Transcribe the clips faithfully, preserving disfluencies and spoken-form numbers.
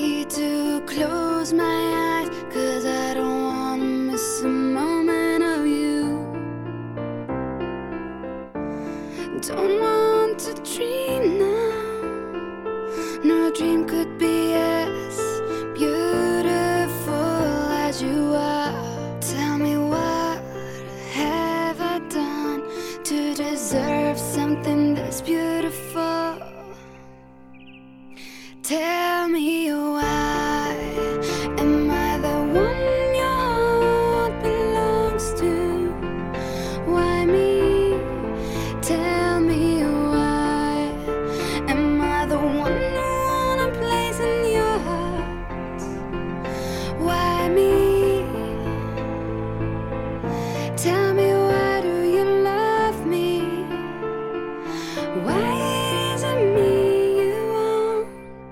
need to close my eyes, 'cause I don't wanna miss a moment of you. Don't want to dream now. No dream could be as beautiful as you are. Tell me, what have I done to deserve something this beautiful? Tell me, why am I the one your heart belongs to? Why me? Tell me, why am I the one who want a place in your heart? Why me? Tell me, why do you love me? Why is it me you want?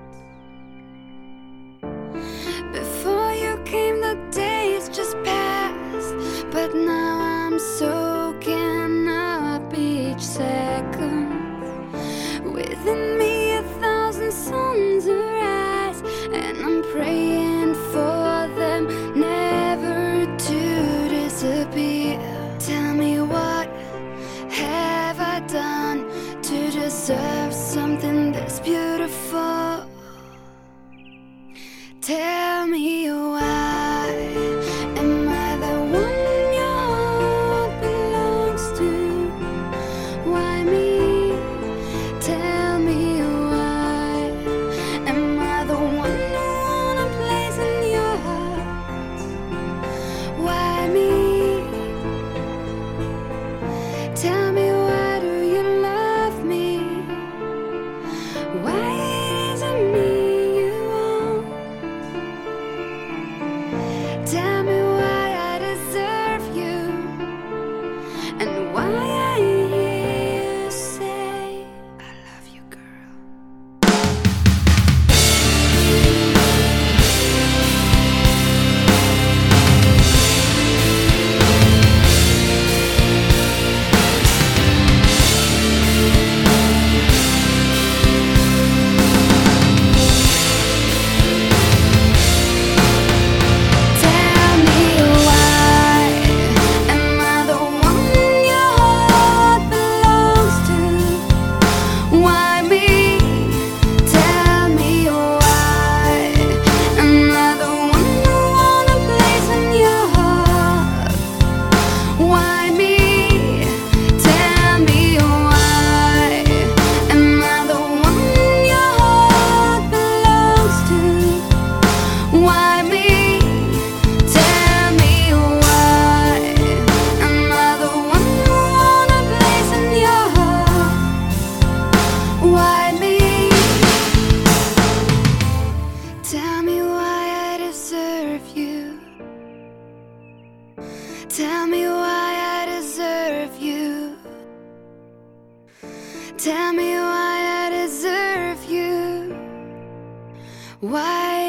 Before you came, the days just passed, but now I'm soaking up each second. Within me a thousand suns arise, and I'm praying for them never to disappear. Tell me, what have I done to deserve something this beautiful? Tell me, why am I the one your heart belongs to? Why me? Tell me, why am I the one who want a place in your heart? Why me? Tell me, why do you love me? Why is it me you want? Tell me why I deserve you, and why I hear you say I love you, girl. Tell me, why am I the one your heart belongs to? Why me? Tell me, why am I the one who want a place in your heart? Why me? Tell me, why am I the one your heart belongs to? Why me? Tell me, why am I the one who want a place in your heart? Why me? Tell me why I deserve you. Tell me why I deserve you. Tell me why I deserve you. Why